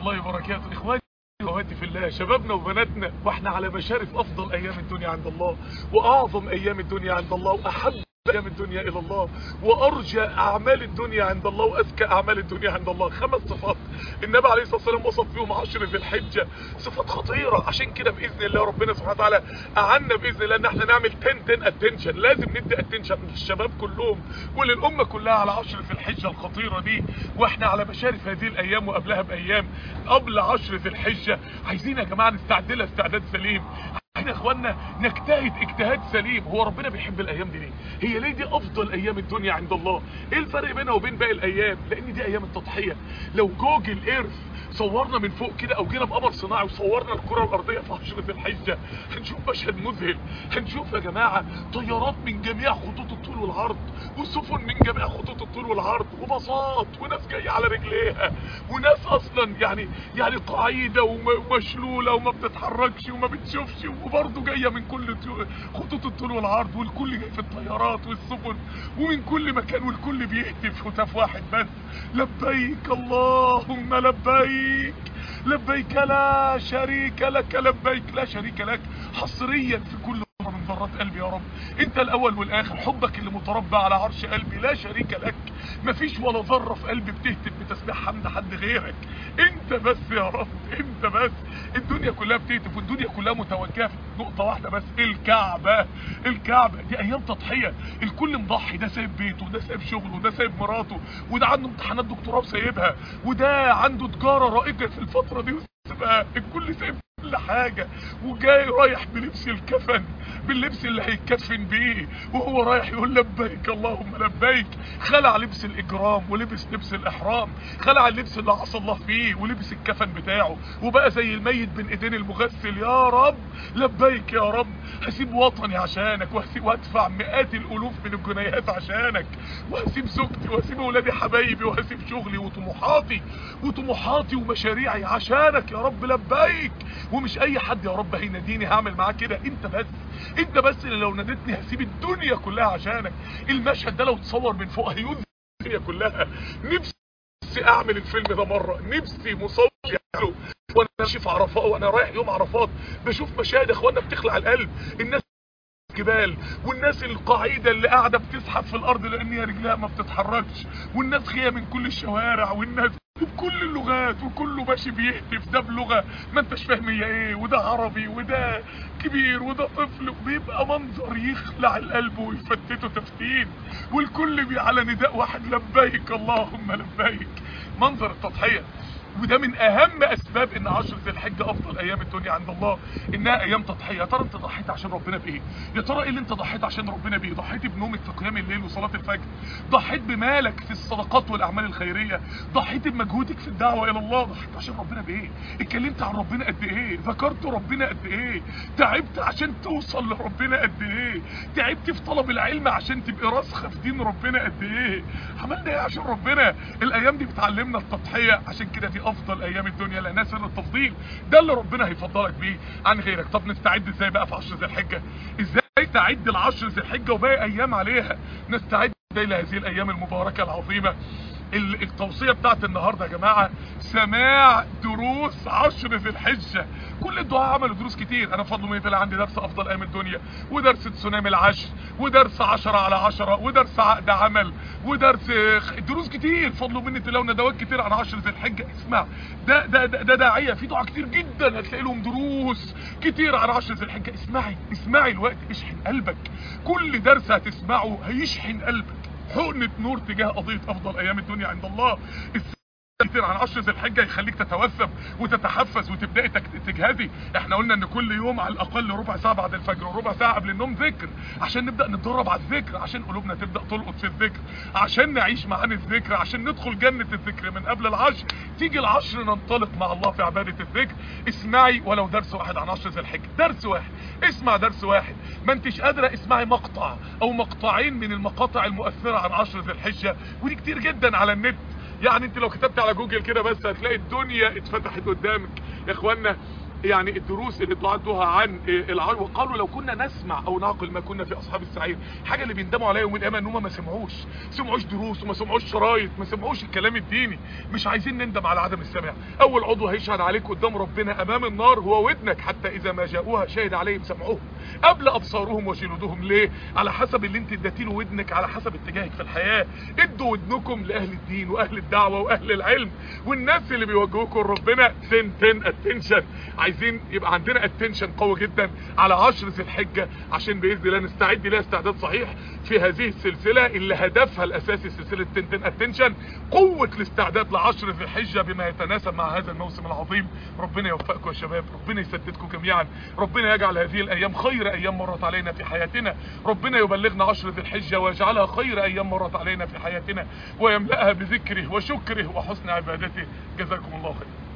الله وبركاته. اخواني واخواتي في الله، شبابنا وبناتنا، واحنا على مشارف افضل ايام الدنيا عند الله، واعظم ايام الدنيا عند الله، واحب ايام الدنيا الى الله، وارجى اعمال الدنيا عند الله، واذكى اعمال الدنيا عند الله. 5 صفات النبي عليه الصلاه والسلام وصف فيهم 10 ذي الحجه، صفات خطيره. عشان كده باذن الله ربنا سبحانه وتعالى اعنا باذن الله ان احنا نعمل 10 اتنشن. لازم ندي اتنشن للشباب كلهم وللامه كلها على 10 ذي الحجه الخطيره دي، واحنا على مشارف هذه الايام وقبلها بايام. قبل 10 ذي الحجه عايزين يا جماعه نستعد لها استعداد سليم. احنا يا اخوانا نجتهد اجتهاد سليم. هو ربنا بيحب الايام دي ليه؟ هي ليه دي افضل ايام الدنيا عند الله؟ ايه الفرق بينها وبين باقي الايام؟ لان دي ايام التضحيه. لو جوجل ايرث صورنا من فوق كده، او جينا بقمر صناعي وصورنا الكره الارضيه في 10 ذي الحجه، هنشوف مشهد مذهل. هنشوف يا جماعه طيارات من جميع خطوط الطول والعرض، وسفن من جميع خطوط الطول والعرض، وباصات، وناس جايه على رجليها، وناس اصلا يعني قاعده ومشلوله وما بتتحركش وما بتشوفش، وبرضه جايه من كل خطوط الطول والعرض، والكل جاي في الطيارات والسفن ومن كل مكان، والكل بيهتف هتاف واحد بس: لبيك اللهم لبيك، لبيك لا شريك لك، لبيك لا شريك لك. حصريا في كل ذره من ذرات قلبي يا رب، انت الاول والاخر، حبك اللي متربع على عرش قلبي لا شريك لك. مفيش ولا ذره في قلبي بتهتف بتسبيح حمد حد غيرك، انت بس يا رب، انت بس. الدنيا كلها بتهتف، والدنيا كلها متوجهه في نقطه واحده بس: الكعبه. الكعبه دي ايام تضحيه، الكل مضحي، ده سايب بيته، وده سايب شغله، وده سايب مراته، وده عنده امتحانات دكتوراه وسايبها، وده عنده تجاره رائجه في الفتره دي وسايبها. الكل سايب كل حاجه، وجاي رايح بلبس الكفن، باللبس اللي هيتكفن بيه، وهو رايح يقول لبيك اللهم لبيك. خلع لبس الاجرام ولبس لبس الاحرام، خلع اللبس اللي عصى الله فيه ولبس الكفن بتاعه، وبقى زي الميت بين ايدين المغسل: يا رب لبيك يا رب، هسيب وطني عشانك، وهدفع مئات الالوف من الجنيهات عشانك، وهسيب زوجتي، وهسيب اولادي حبايبي، وهسيب شغلي وطموحاتي ومشاريعي عشانك يا رب، لبيك. ومش اي حد يا رب هيناديني هعمل معاه كده، انت بس اللي لو ناديتني هسيب الدنيا كلها عشانك. المشهد ده لو اتصور من فوق هيذهل الدنيا كلها. نفسي اعمل الفيلم ده مره، نفسي مصور يعمله وانا ماشي في عرفات، وانا رايح يوم عرفات، بشوف مشاهد يا اخوانا بتخلع القلب. الناس جبال، والناس القاعده اللي قاعده بتزحف في الارض لان هي رجلها ما بتتحركش، والناس خيا من كل الشوارع، والناس بكل اللغات، وكله ماشي بيهتف، ده بلغه ما انتش فاهم هي ايه، وده عربي، وده كبير، وده طفل. بيبقى منظر يخلع القلب ويفتته تفتيت، والكل على نداء واحد: لبيك اللهم لبيك. منظر التضحيه. وده من اهم اسباب ان 10 ذي الحجه افضل ايام الدنيا عند الله، انها ايام تضحيه. يا ترى انت ضحيت عشان ربنا بايه؟ يا ترى ايه اللي انت ضحيت عشان ربنا بايه؟ ضحيت بنومك في قيام الليل وصلاه الفجر؟ ضحيت بمالك في الصدقات والاعمال الخيريه؟ ضحيت بمجهودك في الدعوه الى الله؟ ضحيت عشان ربنا بايه؟ اتكلمت عن ربنا قد ايه؟ ذكرت ربنا قد ايه؟ تعبت عشان توصل لربنا قد ايه؟ تعبت في طلب العلم عشان تبقى راسخه في دين ربنا قد ايه؟ عملنا ايه عشان ربنا؟ الايام دي بتعلمنا التضحيه، عشان كده دي افضل ايام الدنيا، لانها سر التفضيل. ده اللي ربنا هيفضلك بيه عن غيرك. طب نستعد ازاي بقى في 10 ذي الحجه؟ ازاي تعد ال10 ذي الحجه وباقي ايام عليها؟ نستعد ازاي لهذه الايام المباركه العظيمه؟ التوصيه بتاعت النهارده يا جماعه: سماع دروس 10 ذي الحجه. كل الدعاء عملوا دروس كتير. انا بفضل الله عندي درس افضل ايام الدنيا، ودرس تسونامي العشر، ودرس 10 على 10، ودرس عقد عمل، ودرس دروس كتير بفضل مني. لو ندوات كتير عن 10 ذي الحجه. اسمع، ده داعيه في دعاء كتير جدا، هتلاقي لهم دروس كتير عن 10 ذي الحجه. اسمعي الوقت، اشحن قلبك. كل درس هتسمعه هيشحن قلبك حقنة نور تجاه قضية افضل ايام الدنيا عند الله. كتير عن 10 ذي الحجه يخليك تتوثب وتتحفز وتبداي تجهزي. احنا قلنا ان كل يوم على الاقل ربع ساعه بعد الفجر وربع ساعه قبل النوم ذكر، عشان نبدا نتدرب على الذكر، عشان قلوبنا تبدا تلقط في الذكر، عشان نعيش معاني الذكر، عشان ندخل جنه الذكر من قبل العشر. تيجي العشر ننطلق مع الله في عباده الذكر. اسمعي ولو درس واحد عن 10 ذي الحجه، درس واحد، اسمع درس واحد. ما انتش قادره اسمعي مقطع او مقطعين من المقاطع المؤثره عن 10 ذي الحجه، ودي كتير جدا على النت. يعني انت لو كتبت على جوجل كده بس هتلاقي الدنيا اتفتحت قدامك يا اخوانا. يعني الدروس اللي الدعاة ادوها عن وقالوا لو كنا نسمع او نعقل ما كنا في اصحاب السعير. حاجه اللي بيندموا عليها يوم القيامه ان هم ما سمعوش دروس وما سمعوش شرايط، ما سمعوش الكلام الديني. مش عايزين نندم على عدم السمع. اول عضو هيشهد عليك قدام ربنا امام النار هو ودنك، حتى اذا ما جاءوها شهد عليهم سمعهم قبل ابصارهم وجلودهم. ليه؟ على حسب اللي انت اديتيله ودنك، على حسب اتجاهك في الحياه. ادوا ودنكم لاهل الدين واهل الدعوه واهل العلم والناس اللي بيوجهوكم ربنا. اتنشن. عايزين يبقى عندنا اتنشن قوي جدا على 10 ذي الحجه، عشان باذن الله نستعد ليها استعداد صحيح في هذه السلسله اللي هدفها الاساسي سلسله اتنشن، قوه الاستعداد ل10 ذي الحجه بما يتناسب مع هذا الموسم العظيم. ربنا يوفقكم يا شباب، ربنا يسددكم جميعا، ربنا يجعل هذه الايام خير ايام مرت علينا في حياتنا، ربنا يبلغنا 10 ذي الحجه ويجعلها خير ايام مرت علينا في حياتنا، ويملأها بذكره وشكره وحسن عبادته. جزاكم الله خير.